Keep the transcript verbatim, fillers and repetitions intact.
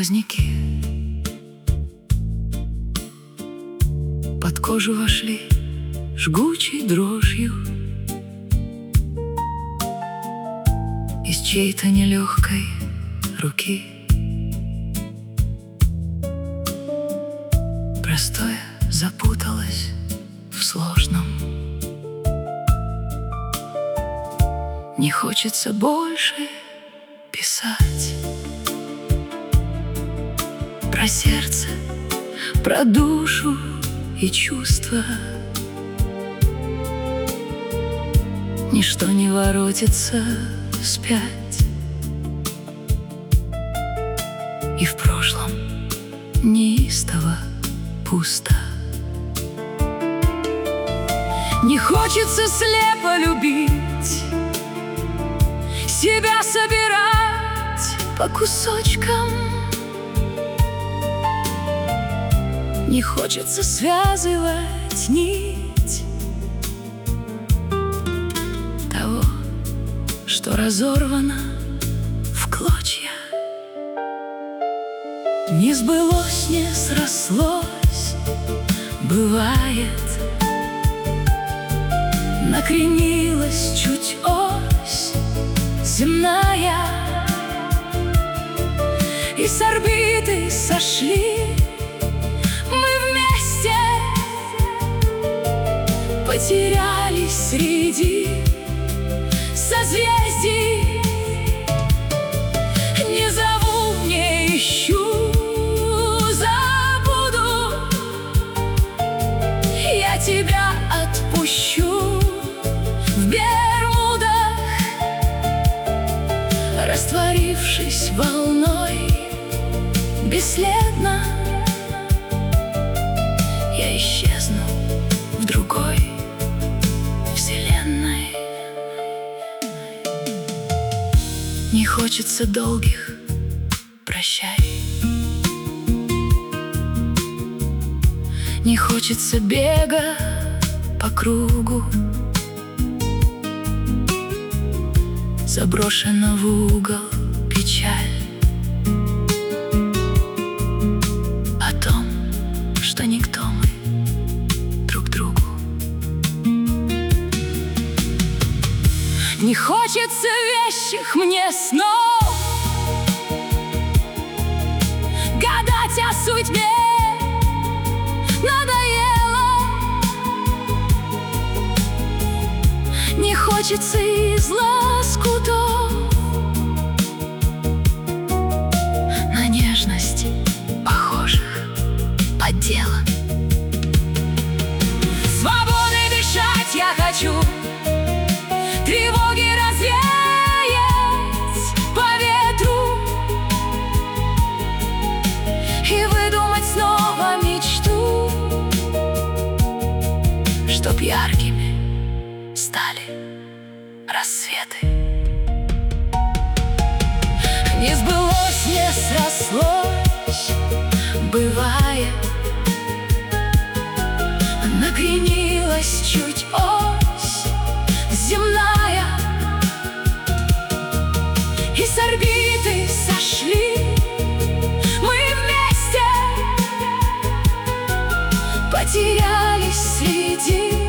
сквозняки под кожу вошли жгучей дрожью. Из чьей-то нелегкой руки простое запуталось в сложном. Не хочется больше писать про сердце, про душу и чувства. Ничто не воротится вспять, и в прошлом неистово пусто. Не хочется слепо любить, себя собирать по кусочкам. Не хочется связывать нить того, что разорвано в клочья. Не сбылось, не срослось, бывает. Накренилась чуть ось земная, и с орбиты сошли мы вместе, потерялись среди созвездий. Не зову, не ищу, забуду, я тебя отпущу в Бермудах, растворившись волной бесследно. Я исчезну в другой вселенной. Не хочется долгих прощай, не хочется бега по кругу, заброшена в угол печаль о том, что никто мы друг другу. Не хочется вещих мне снов, гадать о судьбе надоело. Не хочется из лоскутов на нежность похожих подделок. Свободой дышать я хочу, тревоги развеять по ветру и выдумать снова мечту, чтоб яркими стали рассветы. Не сбылось, не срослось, бывает. Накренилась чуть ось земная, и с орбиты сошли мы вместе, потерялись среди